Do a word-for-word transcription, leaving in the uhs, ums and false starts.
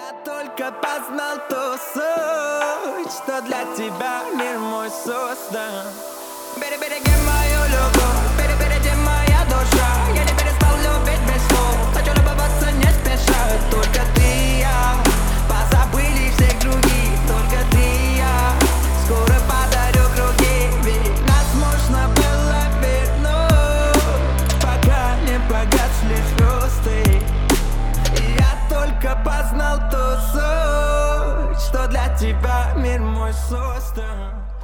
Я только познал ту суть, что для тебя мир мой создан. Береги мою любовь, береги моя душа. Я не перестал любить без слов, хочу любоваться не спеша. Только ты и я, позабыли всех других. Только ты и я, скоро подарю круги. Ведь нас можно было вернуть, пока не погасли звезды. Я только познал ту суть, что для тебя мир мой создан.